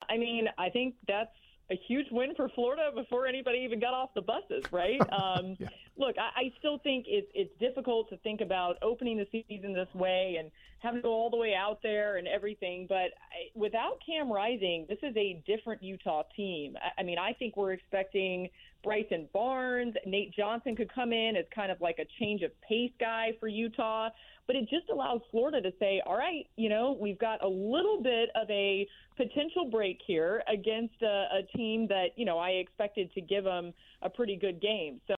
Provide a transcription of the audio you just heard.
I mean, I think that's a huge win for Florida before anybody even got off the buses, right? Yeah. Look, I still think it's difficult to think about opening the season this way and having to go all the way out there and everything. But without Cam Rising, this is a different Utah team. I mean, I think we're expecting Bryson Barnes, Nate Johnson could come in as kind of like a change of pace guy for Utah. But it just allows Florida to say, all right, we've got a little bit of a potential break here against a team that, I expected to give them a pretty good game. So